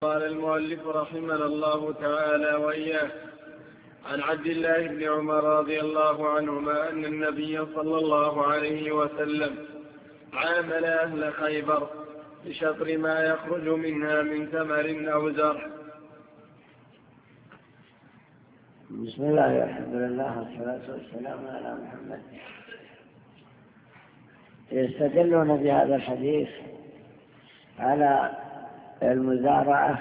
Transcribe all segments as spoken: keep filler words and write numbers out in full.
قال المؤلف رحمه الله تعالى وإياه: عن عبد الله بن عمر رضي الله عنهما أن النبي صلى الله عليه وسلم عامل أهل خيبر بشطر ما يخرج منها من ثمر أو زرع. بسم الله والحمد لله والصلاة والسلام على محمد. يستدلون بهذا الحديث على المزارعة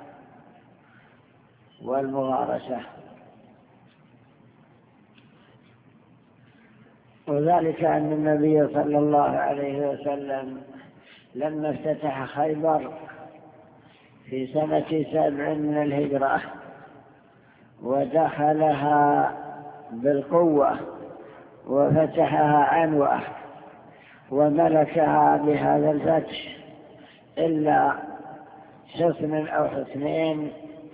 والمغارسة، وذلك أن النبي صلى الله عليه وسلم لما افتتح خيبر في سنة سبع من الهجرة ودخلها بالقوة وفتحها عنوة وملكها بهذا الفتح إلا حصن أو حصنين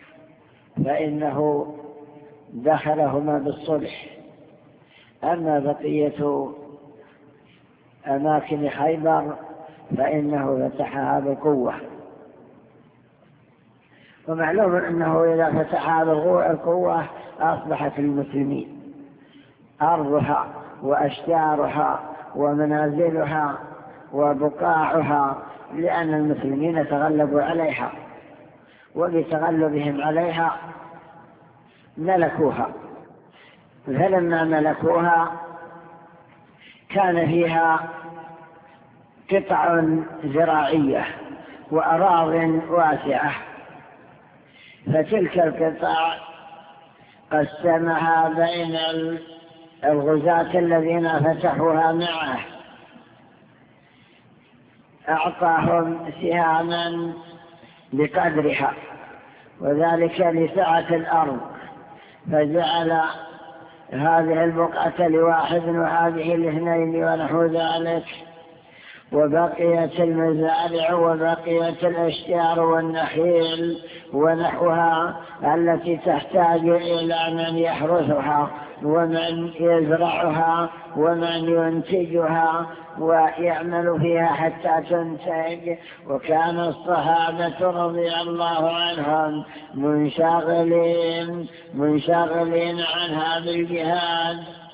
فإنه دخلهما بالصلح. أما بقية أماكن خيبر فإنه فتحها بالقوة، ومعلوم أنه إذا فتحها بالقوة أصبحت المسلمين أرضها وأشجارها ومنازلها وبقاعها، لأن المسلمين تغلبوا عليها، وبتغلبهم عليها ملكوها. فلما ملكوها كان فيها قطع زراعية وأراض واسعة، فتلك القطع قسمها بين الغزاة الذين فتحوها معه، أعطاهم سهاما بقدرها، وذلك لسعة الأرض، فجعل هذه البقعة لواحد وهذه لاثنين ونحو ذلك، وبقيت المزارع وبقيت الأشجار والنخيل ونحوها التي تحتاج إلى من يحرثها ومن يزرعها ومن ينتجها ويعمل فيها حتى تنتج. وكان الصحابة رضي الله عنهم منشغلين منشغلين عنها بالجهاد،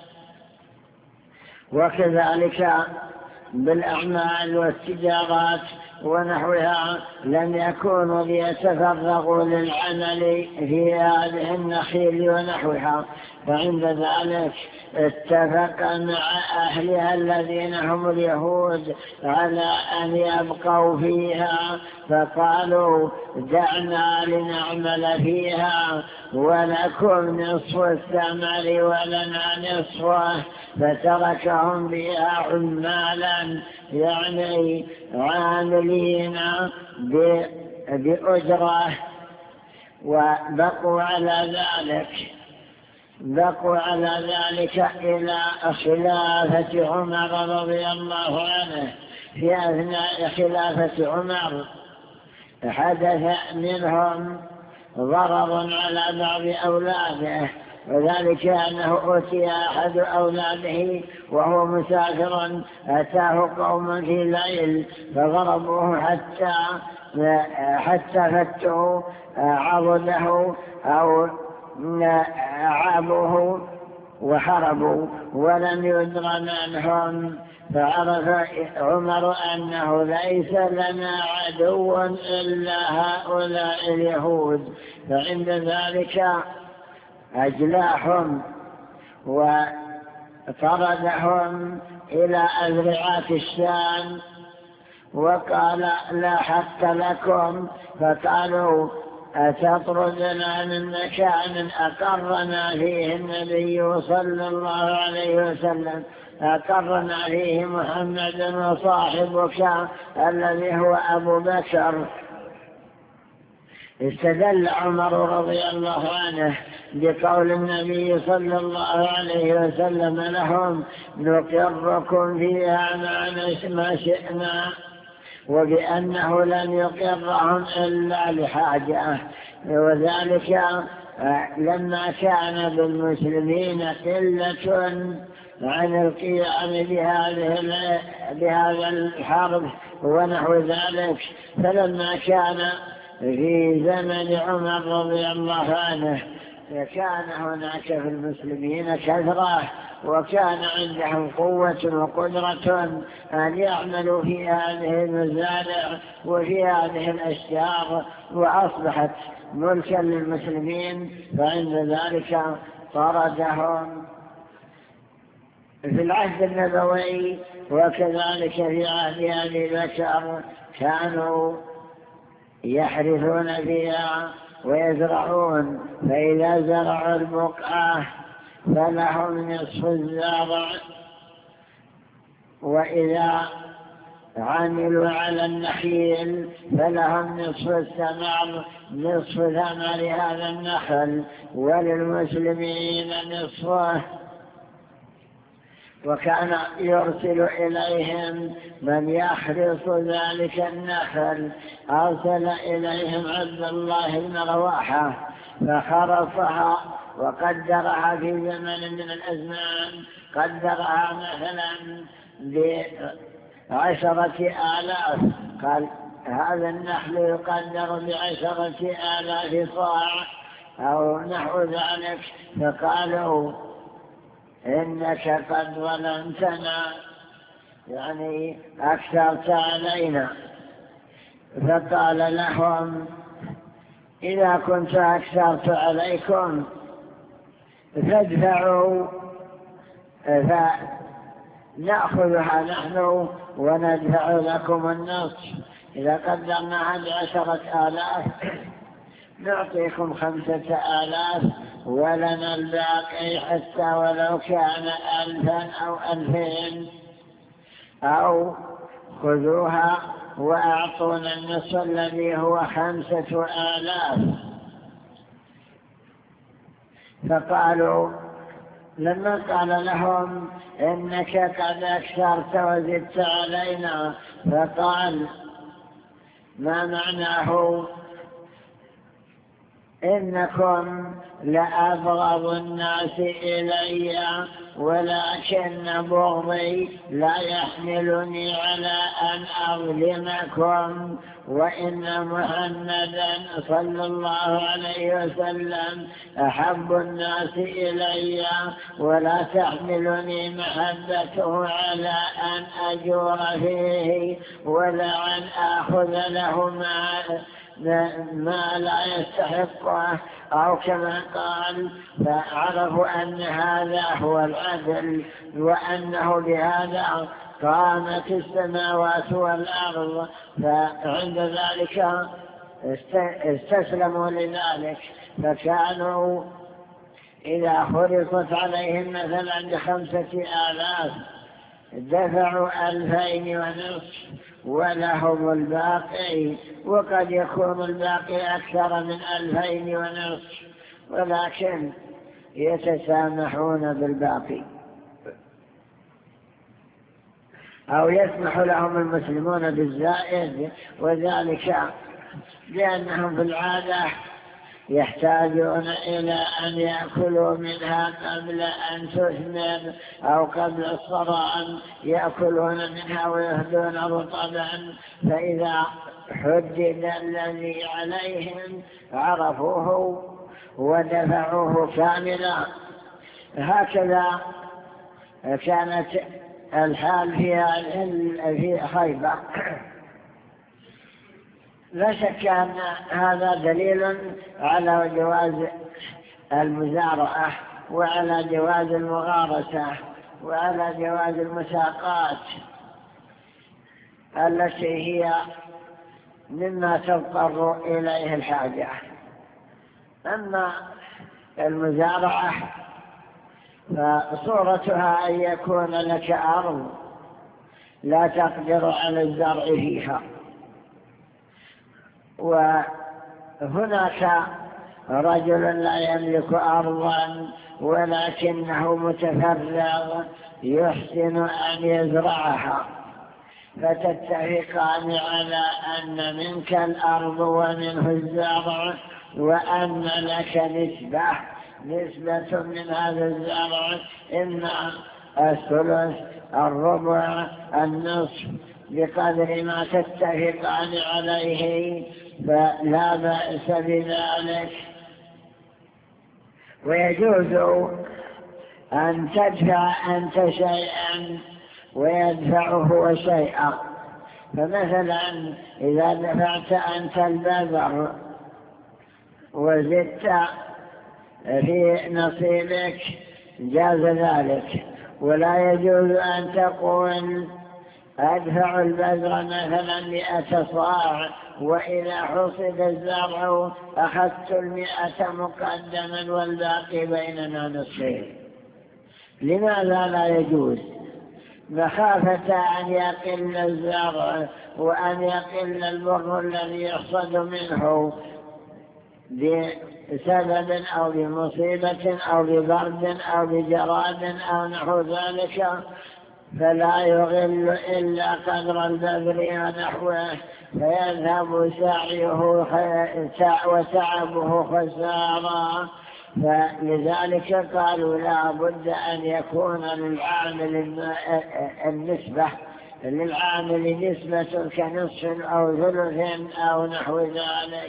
وكذلك بالأعمال والتجارات ونحوها لم يكونوا ليتفرغوا للعمل في هذه النخيل ونحوها. فعند ذلك اتفق مع أهلها الذين هم اليهود على أن يبقوا فيها، فقالوا دعنا لنعمل فيها ولكم نصف الثمر ولنا نصفه، فتركهم بها عمالا يعني عاملين بأجرة، وبقوا على ذلك بقوا على ذلك إلى خلافة عمر رضي الله عنه. في أثناء خلافة عمر حدث منهم ضرر على بعض أولاده، وذلك أنه أوتي أحد أولاده وهو مسافر، أتاه قوم في الليل فضربوه حتى حتى فتوا عضده أو عابوه وحربوا ولم يدر منهم. فعرف عمر أنه ليس لنا عدو إلا هؤلاء اليهود، فعند ذلك أجلاهم وطردهم إلى أذرعات الشام وقال لا حق لكم. فقالوا أتطردنا من مكان أقرنا فيه النبي صلى الله عليه وسلم، أقرنا فيه محمد وصاحبك الذي هو أبو بكر. استدل عمر رضي الله عنه بقول النبي صلى الله عليه وسلم لهم نقركم فيها ما شئنا، وبأنه لم يقرهم إلا لحاجة. وذلك لما كان بالمسلمين قلة عن القيام بهذه بهذا الحرب ونحو ذلك، فلما كان في زمن عمر رضي الله عنه كان هناك في المسلمين كثرة، وكان عندهم قوة وقدرة أن يعملوا في هذه المزارع وفي هذه الأشجار، وأصبحت ملكا للمسلمين، فعند ذلك طردهم. في العهد النبوي وكذلك في عهد أبي بكر كانوا يحرثون فيها ويزرعون، فإذا زرعوا البقعة فلهم نصف الزرع، وإذا عملوا على النخيل فلهم نصف الثمر، نصف ثمر هذا النخل، وللمسلمين نصفه. وكان يرسل إليهم من يحرص ذلك النخل، أرسل إليهم عبد الله بن رواحة فخرصها وقدرها في زمن من الأزمان، قدرها مثلا بعشرة آلاف، قال هذا النخل يقدر بعشرة آلاف صاع أو نحو ذلك، فقالوا إنك قد ظلمتنا، يعني أكثرت علينا. فقال لهم إذا كنت أكثرت عليكم فادفعوا فنأخذها نحن وندفع لكم النصف. إذا قدرناها بعشرة آلاف نعطيكم خمسة آلاف ولنا الباقي، حتى ولو كان ألفا أو ألفين، أو خذوها وأعطونا النصف الذي هو خمسة آلاف. فقالوا لما قال لهم إنك قد أكثرت وزدت علينا، فقال ما معناه إنكم لأبغض الناس إلي، ولكن بغضي لا يحملني على أن أظلمكم، وإن محمدا صلى الله عليه وسلم أحب الناس إلي، ولا تحملني محبته على أن أجور فيه ولا أن أخذ له مال ما لا يستحقه، أو كما قال فعرفوا أن هذا هو العدل، وأنه بهذا قامت السماوات والأرض. فعند ذلك استسلموا لذلك، فكانوا إذا خرصت عليهم مثلا بخمسة آلاف دفعوا ألفين ونصف ولهم الباقي، وقد يكون الباقي أكثر من ألفين ونصف، ولكن يتسامحون بالباقي، أو يسمح لهم المسلمون بالزائد، وذلك لأنهم في العادة يحتاجون إلى أن يأكلوا منها قبل أن تثمر، أو قبل الصرام يأكلون منها ويهدون رطبا، فإذا حدد الذي عليهم عرفوه ودفعوه كاملا. هكذا كانت الحال في خيبر. لا شك أن هذا دليل على جواز المزارعة، وعلى جواز المغارسة، وعلى جواز المساقات التي هي مما تضطر إليه الحاجة. أما المزارعة فصورتها أن يكون لك أرض لا تقدر على الزرع فيها، وهناك رجل لا يملك أرضا ولكنه متفرغ يحسن أن يزرعها، فتتفقان على أن منك الأرض ومنه الزرع، وأن لك نسبة نسبة من هذا الزرع، إما الثلث، الربع، النصف، بقدر ما تتفقان عليه، فلا بأس بذلك. ويجوز أن تدفع أنت شيئا ويدفع هو شيئا. فمثلا إذا دفعت أنت البذر وزدت في نصيبك جاز ذلك. ولا يجوز أن تقول أدفع البذر مثلا مئة صاع وإذا حصد الزرع أخذت المئة مقدما والباقي بيننا نصفين. لماذا لا يجوز؟ مخافة أن يقل الزرع وأن يقل البر الذي يحصد منه بسبب أو بمصيبة أو ببرد أو بجراد أو نحو ذلك، فلا يغل إلا قدر البذر ونحوه، فيذهب سعيه وتعبه خسارا. فلذلك قالوا لا بد أن يكون للعامل النسبة للعامل نسبة كنصف أو ثلث أو نحو ذلك.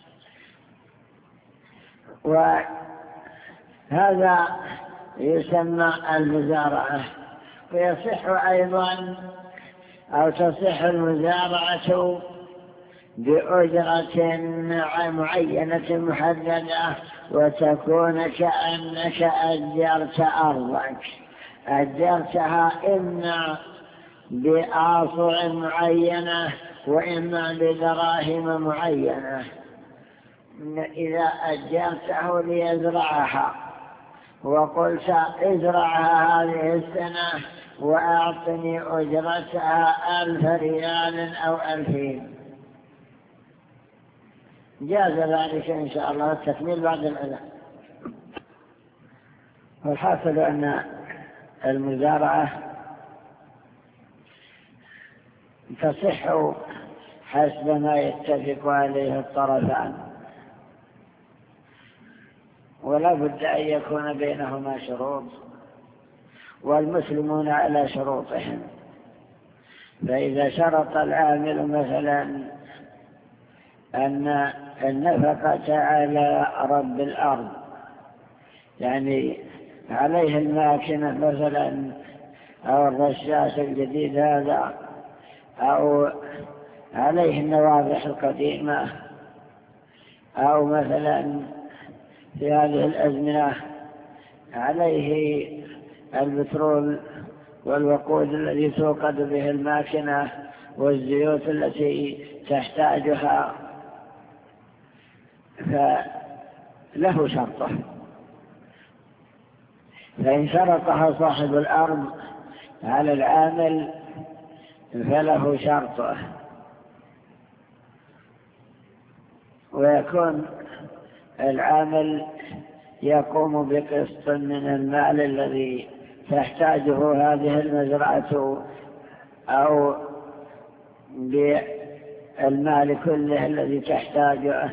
وهذا يسمى المزارعة. ويصح أيضا أو تصح المزارعة بأجرة معينة محددة، وتكون كأنك أجرت أرضك، أجرتها إما بآصع معينة وإما بدراهم معينة. إذا أجرته ليزرعها وقلت ازرعها هذه السنة وأعطني أجرتها ألف ريال أو ألفين، جاز ذلك إن شاء الله التكميل بعد الأذان. والحاصل أن المزارعة تصح حسب ما يتفق عليه الطرفان، ولا بد أن يكون بينهما شروط، والمسلمون على شروطهم. فإذا شرط العامل مثلا أن النفقة على رب الأرض، يعني عليه الماكنة مثلا أو الرشاش الجديد هذا، أو عليه النواضح القديمة، أو مثلا في هذه الأزمنة عليه البترول والوقود الذي توقد به الماكنة والزيوت التي تحتاجها، فله شرطه. فإن شرطها صاحب الأرض على العامل فله شرطه، ويكون العامل يقوم بقسط من المال الذي تحتاجه هذه المزرعة أو بالمال كله الذي تحتاجه.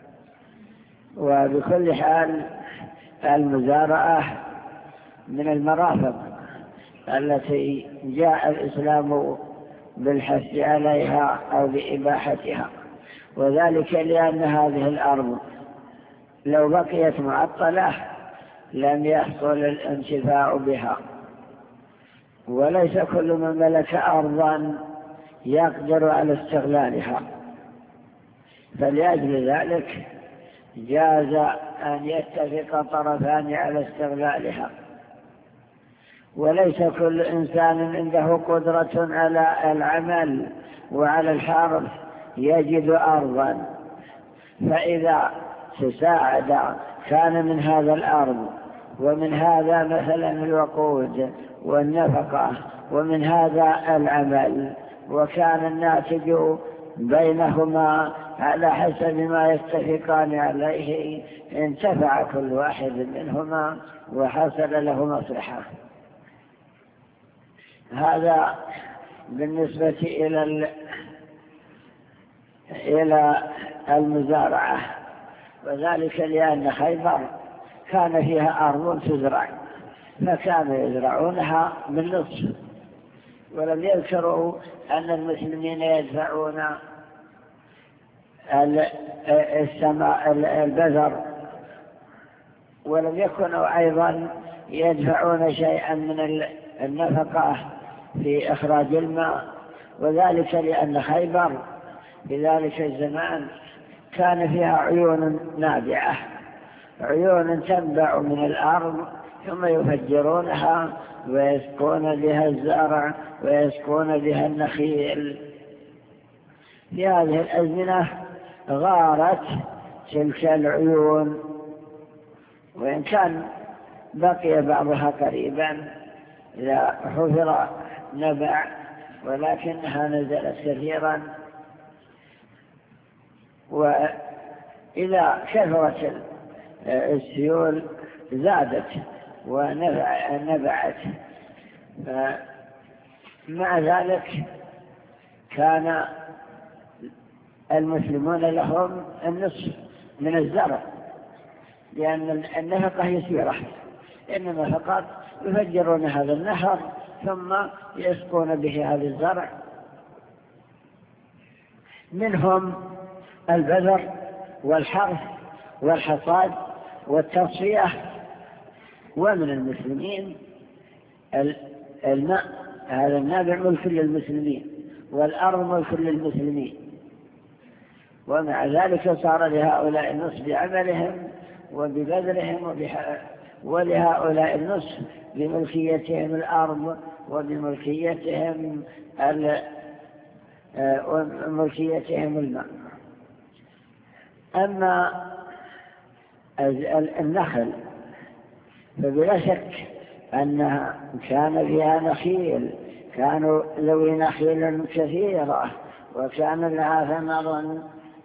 وبكل حال المزارعة من المرافق التي جاء الإسلام بالحث عليها أو بإباحتها، وذلك لأن هذه الأرض لو بقيت معطلة لم يحصل الانتفاع بها، وليس كل من ملك أرضا يقدر على استغلالها. فلأجل ذلك جاز أن يتفق طرفان على استغلالها، وليس كل إنسان عنده قدرة على العمل وعلى الحرث يجد أرضا، فإذا تساعد كان من هذا الأرض ومن هذا مثلا الوقود والنفقة ومن هذا العمل، وكان الناتج بينهما على حسب ما يتفقان عليه، انتفع كل واحد منهما وحصل له مصلحة. هذا بالنسبة إلى إلى المزارعة. وذلك لأن خيبر كان فيها أرض تزرع، فكانوا يزرعونها بالنصف، ولم يذكروا أن المسلمين يدفعون السماء البذر، ولم يكونوا أيضا يدفعون شيئا من النفقة في إخراج الماء، وذلك لأن خيبر في ذلك الزمان كان فيها عيون نابعة، عيون تنبع من الأرض ثم يفجرونها ويسقون بها الزرع ويسقون بها النخيل. في هذه الأزمنة غارت تلك العيون، وإن كان بقي بعضها قريبا إذا حفر نبع، ولكنها نزلت كثيرا، وإذا كثرت السيول زادت ونبعت. مع ذلك كان المسلمون لهم النصف من الزرع، لأن النفقة يسيرة، إنما فقط يفجرون هذا النهر ثم يسقون به هذا الزرع. منهم البذر والحرث والحصاد والتصفية، ومن المسلمين الماء، هذا النابع ملك للمسلمين والأرض ملك للمسلمين، ومع ذلك صار لهؤلاء النصف بعملهم وببذرهم، ولهؤلاء النصف بملكيتهم الأرض وبملكيتهم ملكيتهم الماء. أما النخل فبلا شك أنها كان فيها نخيل، كانوا ذوي نخيل كثيرة، وكان لها ثمر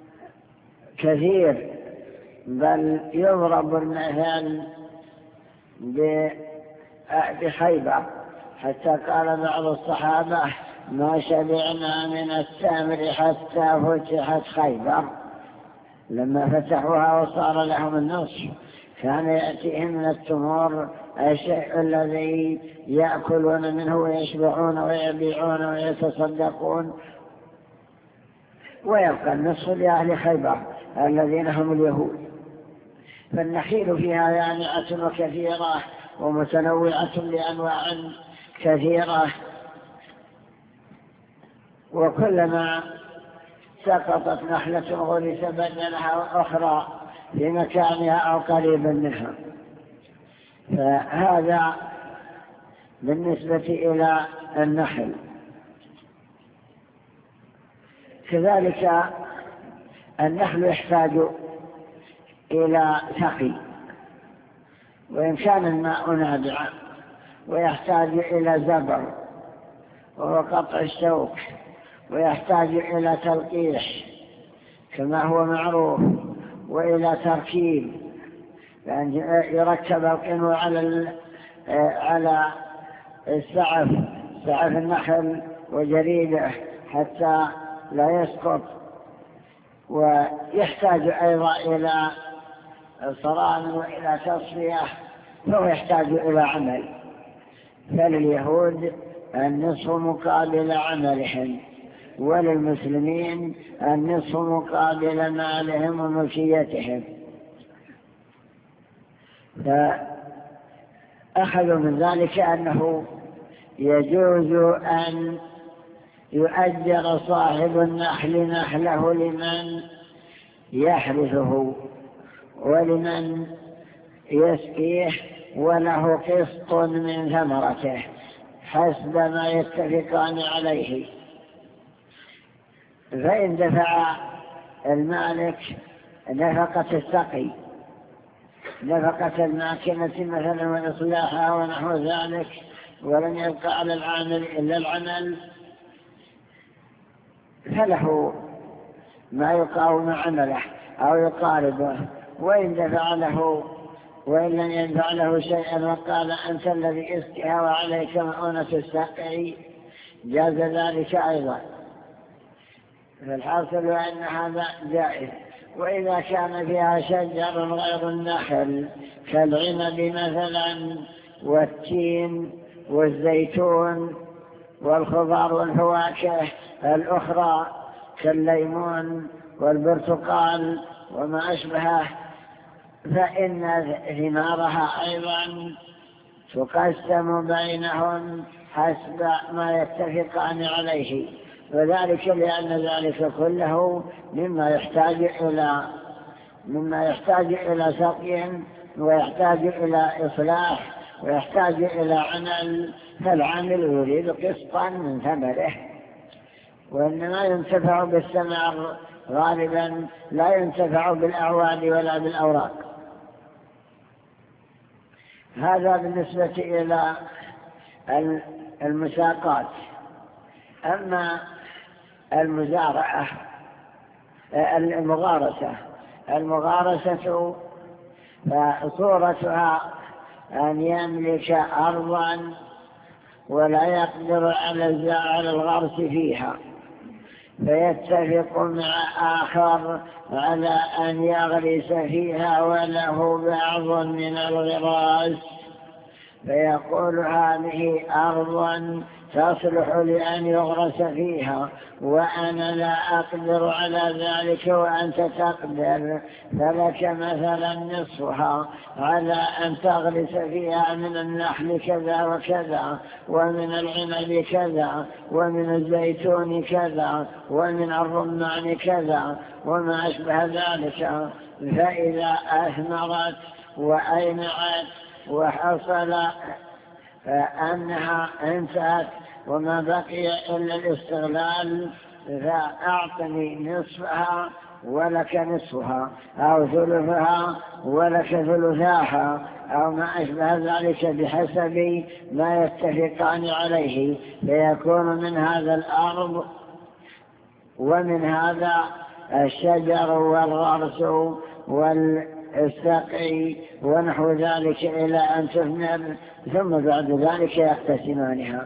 كثير، بل يضرب المثل بخيبر، حتى قال بعض الصحابة: ما شبعنا من التمر حتى فتحت خيبر. لما فتحوها وصار لهم النصف كان يأتيهم من التمور الشيء الذي يأكلون منه ويشبعون ويبيعون ويتصدقون، ويبقى النصف لأهل خيبر الذين هم اليهود. فالنخيل فيها يانعة وكثيرة ومتنوعة بأنواع كثيرة، وكلما سقطت نخلة غرس بدلها أخرى في مكانها أو قريبا منها. فهذا بالنسبة إلى النخل. كذلك النخل يحتاج إلى سقي، وإن كان الماء نابعا، ويحتاج إلى زبر وهو قطع الشوك، ويحتاج إلى تلقيح كما هو معروف، وإلى تركيب، يعني يركب القنو على على السعف، سعف النخل وجريده حتى لا يسقط. ويحتاج أيضا إلى صرام وإلى تصفية، فهو يحتاج إلى عمل. فلليهود النصف مقابل عملهم، وللمسلمين النصف مقابل مالهم وملكيتهم. فأخذوا من ذلك أنه يجوز أن يؤجر صاحب النخل نخله لمن يحرثه ولمن يسقيه، وله قسط من ثمرته حسب ما يتفقان عليه. فإن دفع المالك نفقة السقي، نفقة الماكنة مثلا وإصلاحها ونحو ذلك، ولم يبقى على العامل إلا العمل، فله ما يقاوم عمله أو يقاربه. وإن دفع له وإن لم يدفع له شيئا وقال: أنت الذي اسقها وعليك مؤونة السقي، جاز ذلك أيضا. فالحاصل أن هذا جائز. وإذا كان فيها شجر غير النخل كالعنب مثلا والتين والزيتون والخضار والفواكه الأخرى كالليمون والبرتقال وما أشبهه، فإن ثمارها أيضا تقسم بينهم حسب ما يتفقان عليه، وذلك لأن ذلك كله مما يحتاج إلى مما يحتاج إلى سقي ويحتاج إلى إصلاح ويحتاج إلى عمل، فالعامل يريد قسطا من ثمره، وإنما ينتفع بالثمر غالبا لا ينتفع بالأعواد ولا بالأوراق. هذا بالنسبة إلى المساقات. أما المزارعة المغارسة المغارسة فصورتها أن يملك أرضا ولا يقدر على الغرس فيها، فيتفق مع آخر على أن يغرس فيها وله بعض من الغراس، فيقول هذه أرض تصلح لأن يغرس فيها وأنا لا أقدر على ذلك وأنت تقدر، فلك مثلا نصفها على أن تغرس فيها من النخل كذا وكذا، ومن العنب كذا، ومن الزيتون كذا، ومن الرمان كذا وما أشبه ذلك. فإذا أثمرت وأينعت وحصل أنها انتهت وما بقي إلا الاستغلال، فأعطني نصفها ولك نصفها، أو ثلثها ولك ثلثاها، أو ما أشبه ذلك بحسب ما يتفقان عليه، فيكون من هذا الأرض ومن هذا الشجر والغرس والسقي ونحو ذلك إلى أن تثمر، ثم بعد ذلك يقتسمانها.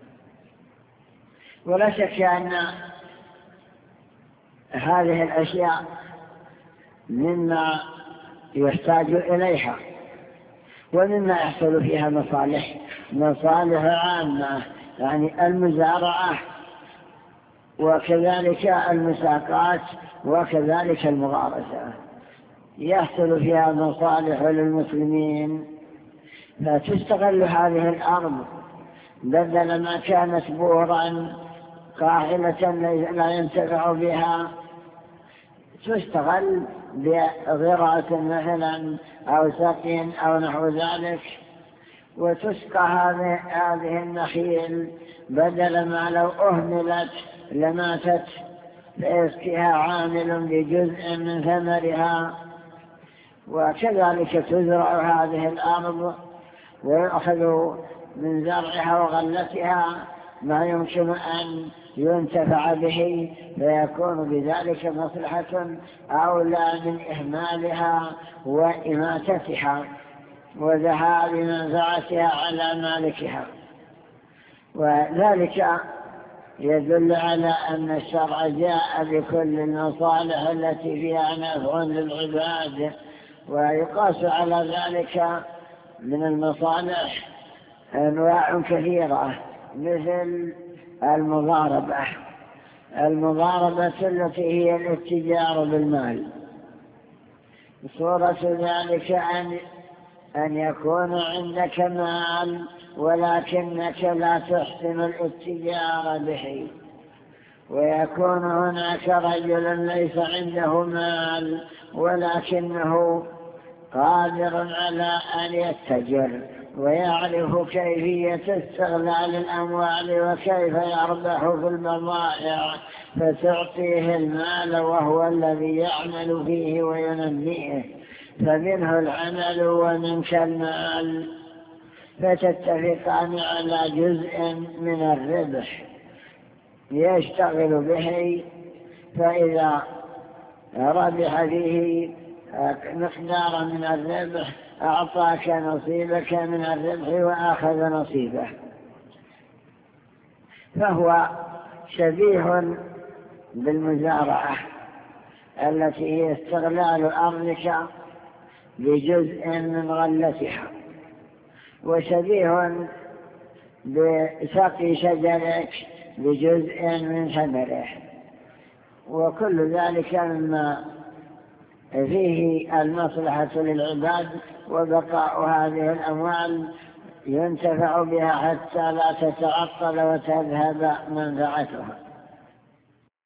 ولا شك أن هذه الأشياء مما يحتاج إليها ومما يحصل فيها مصالح مصالح عامة، يعني المزارعة وكذلك المساقات وكذلك المغارسة يحصل فيها مصالح للمسلمين، فتستغل هذه الأرض بدل ما كانت بورا قاحلة لا ينتفع بها، تستغل بغراس مثلا أو سقي أو نحو ذلك، وتسقى هذه النخيل بدل ما لو أهملت لماتت، فيسقيها عامل بجزء من ثمرها. وكذلك تزرع هذه الأرض ويأخذ من زرعها وغلتها ما يمكن أن ينتفع به، فيكون بذلك مصلحة أولى من إهمالها وإماتتها وذهاب منفعتها على مالكها. وذلك يدل على أن الشرع جاء بكل المصالح التي فيها نفع للعباد، ويقاس على ذلك من المصالح أنواع كثيرة، مثل المضاربة المضاربة التي هي الاتجار بالمال. صورة ذلك أن, أن يكون عندك مال ولكنك لا تحسن الاتجار به، ويكون هناك رجل ليس عنده مال ولكنه قادر على أن يتجر ويعرف كيفية استغلال الأموال وكيف يربح في البضائع، فتعطيه المال وهو الذي يعمل فيه وينميه، فمنه العمل ومنك المال، فتتفقان على جزء من الربح يشتغل به، فإذا ربح فيه مقدار من الربح أعطاك نصيبك من الربح وأخذ نصيبه. فهو شبيه بالمزارعة التي هي استغلال أرضك بجزء من غلتها، وشبيه بسقي شجرك بجزء من ثمره، وكل ذلك مما فيه المصلحة للعباد، وبقاء هذه الأموال ينتفع بها حتى لا تتعطل وتذهب منفعتها.